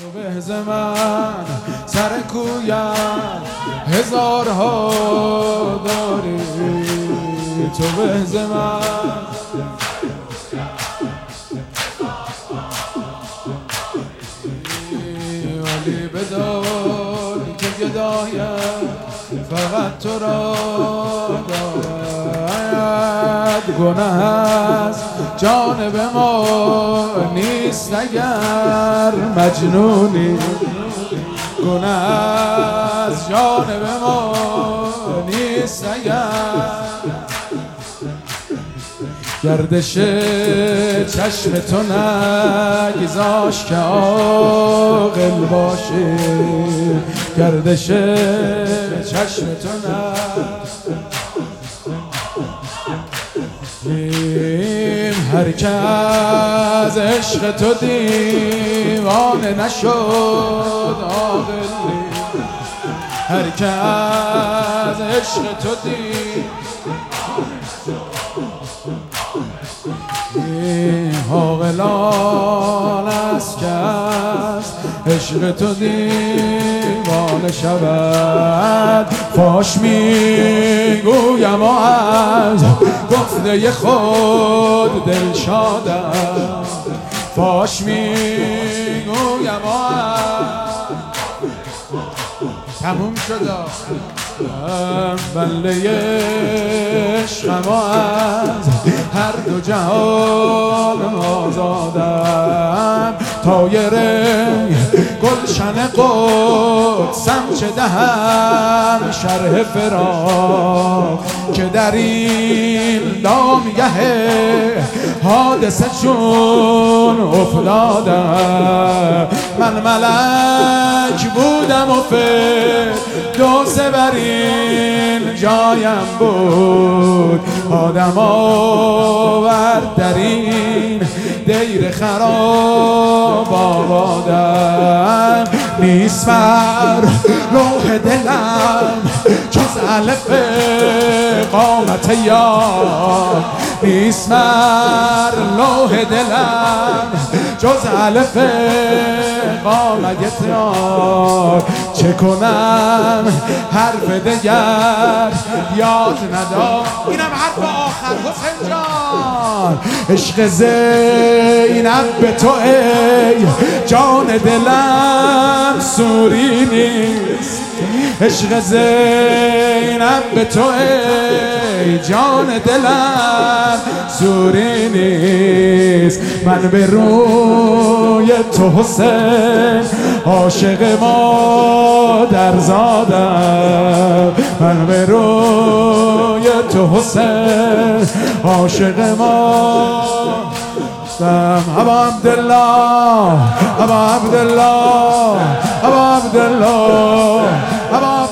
به من سر کویم هزارها داری، تو به من ولی بدانی که گدایم فقط تو را دارد. گناه از جانب ما نیست اگر مجنونی، گناه از جانب ما نیست اگر گردش چشم تو نگذاش که عاقل باشی، گردش چشم تو هر که از عشق تو دیوانه نشد عاقل نیست، هر که از عشق تو عاقلان است که از عشق تو دیوانه شود. فاش میگویم و از گفته خود دل شادم، فاش میگویم و تموم شد بله عشقم از هر دو جهان آزادم. طایر گلشن قدسم چه دهم شرح فراق، که در این دامگه حادثه چون افتادم. من ملک بودم و فردوس بر این جایم بود، آدم آورد در این دیر خراب آبادم. نیست بر لوح دلم جز الف قامت یار، نیست بر لوح دلم جز الف قامت یار. چه کنم حرف دگر یاد ندار، اینم حرف آخر حسین جان. عشق زینب به تو ای جان دلم سوری نیست، عشق زینب به تو ای جان دلم سوری نیست. من به روی تو حسین عاشق مادر زادم، من به روی تو حسین عاشق مادر. ابا عبدالله ابا عبدالله ابا عبدالله ابا